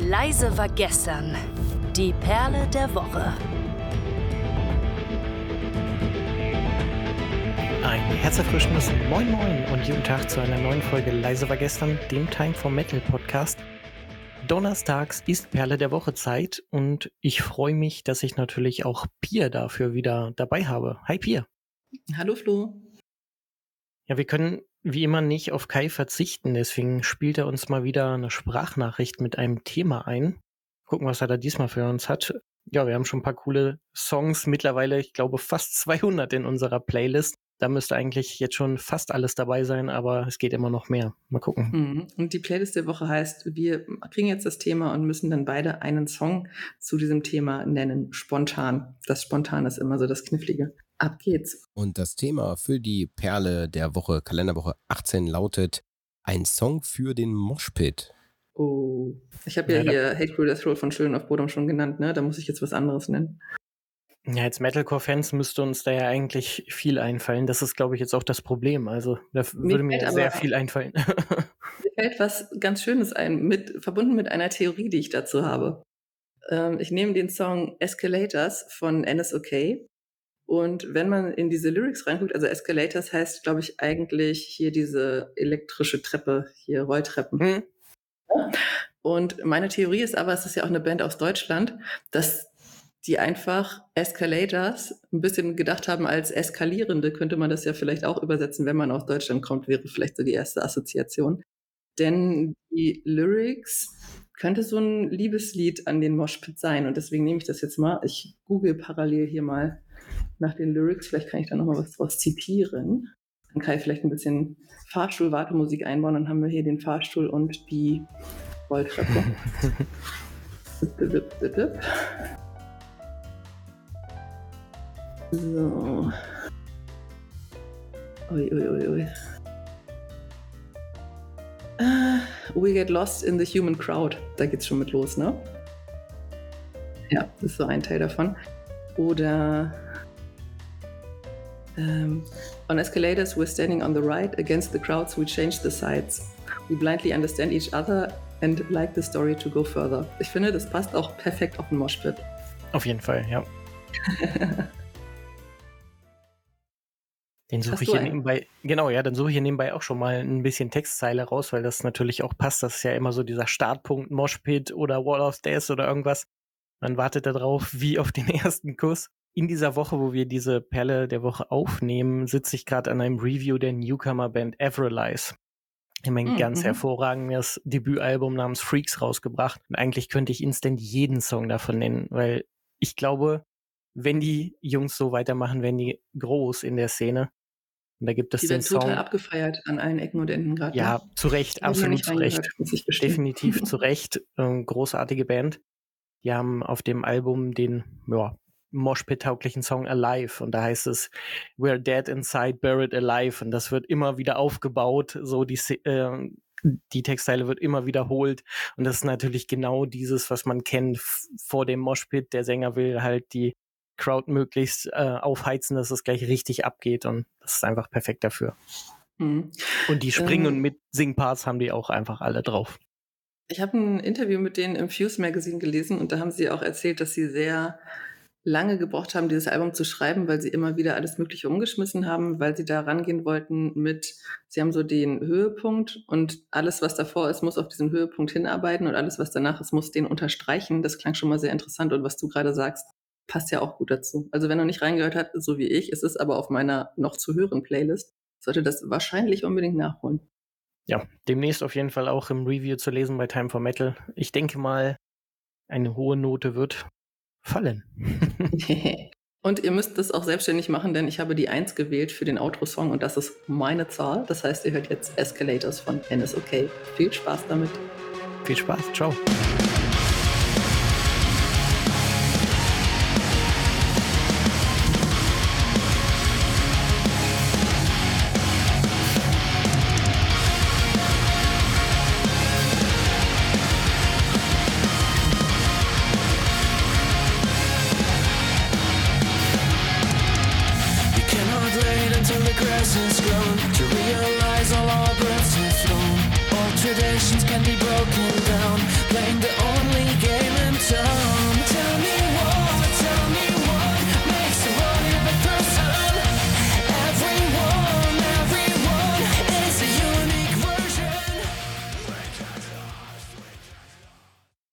Leise war gestern. Die Perle der Woche. Ein herzerfrischendes Moin Moin und guten Tag zu einer neuen Folge Leise war gestern, dem Time for Metal Podcast. Donnerstags ist Perle der Woche Zeit und ich freue mich, dass ich natürlich auch Pia dafür wieder dabei habe. Hi Pia. Hallo Flo. Ja, wir können wie immer nicht auf Kai verzichten, deswegen spielt er uns mal wieder eine Sprachnachricht mit einem Thema ein. Gucken, was er da diesmal für uns hat. Ja, wir haben schon ein paar coole Songs, mittlerweile, ich glaube, fast 200 in unserer Playlist. Da müsste eigentlich jetzt schon fast alles dabei sein, aber es geht immer noch mehr. Mal gucken. Und die Playlist der Woche heißt, wir kriegen jetzt das Thema und müssen dann beide einen Song zu diesem Thema nennen, spontan. Das Spontan ist immer so das Knifflige. Ab geht's. Und das Thema für die Perle der Woche, Kalenderwoche 18, lautet ein Song für den Moshpit. Oh, ich habe ja hier Hate Crew Death Roll von Children of Bodom schon genannt, ne? Da muss ich jetzt was anderes nennen. Ja, als Metalcore-Fans müsste uns da ja eigentlich viel einfallen. Das ist, glaube ich, jetzt auch das Problem. Also da würde mir sehr viel einfallen. Mir fällt was ganz Schönes ein, verbunden mit einer Theorie, die ich dazu habe. Ich nehme den Song Escalators von NSOK. Und wenn man in diese Lyrics reinguckt, also Escalators heißt, glaube ich, eigentlich hier diese elektrische Treppe, hier Rolltreppen. Und meine Theorie ist aber, es ist ja auch eine Band aus Deutschland, dass die einfach Escalators ein bisschen gedacht haben als eskalierende, könnte man das ja vielleicht auch übersetzen, wenn man aus Deutschland kommt, wäre vielleicht so die erste Assoziation. Denn die Lyrics könnte so ein Liebeslied an den Moshpit sein und deswegen nehme ich das jetzt mal. Ich google parallel hier mal nach den Lyrics, vielleicht kann ich da nochmal was draus zitieren. Dann kann ich vielleicht ein bisschen Fahrstuhl-Wartemusik einbauen, dann haben wir hier den Fahrstuhl und die Rolltreppe. So. Ui. We get lost in the human crowd. Da geht's schon mit los, ne? Ja, das ist so ein Teil davon. Oder on escalators we're standing on the right. Against the crowds we change the sides. We blindly understand each other and like the story to go further. Ich finde, das passt auch perfekt auf den Moshpit. Auf jeden Fall, ja. Den suche ich hier nebenbei, dann suche ich hier nebenbei auch schon mal ein bisschen Textzeile raus, weil das natürlich auch passt. Das ist ja immer so dieser Startpunkt, Moshpit oder Wall of Death oder irgendwas. Man wartet da drauf wie auf den ersten Kuss. In dieser Woche, wo wir diese Perle der Woche aufnehmen, sitze ich gerade an einem Review der Newcomer-Band Everlize. Ich habe ein ganz hervorragendes Debütalbum namens Freaks rausgebracht. Und eigentlich könnte ich instant jeden Song davon nennen, weil ich glaube, wenn die Jungs so weitermachen, werden die groß in der Szene. Und da gibt es den Song. Die werden total abgefeiert an allen Ecken und Enden gerade. Ja, zu Recht, absolut zu Recht. Definitiv zu Recht. Großartige Band. Die haben auf dem Album den Moshpit-tauglichen Song Alive. Und da heißt es We're dead inside, buried alive. Und das wird immer wieder aufgebaut. So die Textzeile wird immer wiederholt. Und das ist natürlich genau dieses, was man kennt vor dem Moshpit. Der Sänger will halt die Crowd möglichst aufheizen, dass es gleich richtig abgeht und das ist einfach perfekt dafür. Und die Springen- und Mitsing-Parts haben die auch einfach alle drauf. Ich habe ein Interview mit denen im Fuse Magazine gelesen und da haben sie auch erzählt, dass sie sehr lange gebraucht haben, dieses Album zu schreiben, weil sie immer wieder alles Mögliche umgeschmissen haben, weil sie da rangehen wollten sie haben so den Höhepunkt und alles, was davor ist, muss auf diesen Höhepunkt hinarbeiten und alles, was danach ist, muss den unterstreichen. Das klang schon mal sehr interessant und was du gerade sagst, passt ja auch gut dazu. Also wenn er nicht reingehört hat, so wie ich, es ist aber auf meiner noch zu höheren Playlist, sollte das wahrscheinlich unbedingt nachholen. Ja, demnächst auf jeden Fall auch im Review zu lesen bei Time for Metal. Ich denke mal, eine hohe Note wird fallen. Und ihr müsst das auch selbstständig machen, denn ich habe die 1 gewählt für den Outro-Song und das ist meine Zahl. Das heißt, ihr hört jetzt Escalators von NSOK. Viel Spaß damit. Viel Spaß. Ciao. To realize all our breaths have flown. All traditions can be broken down. blame the only game.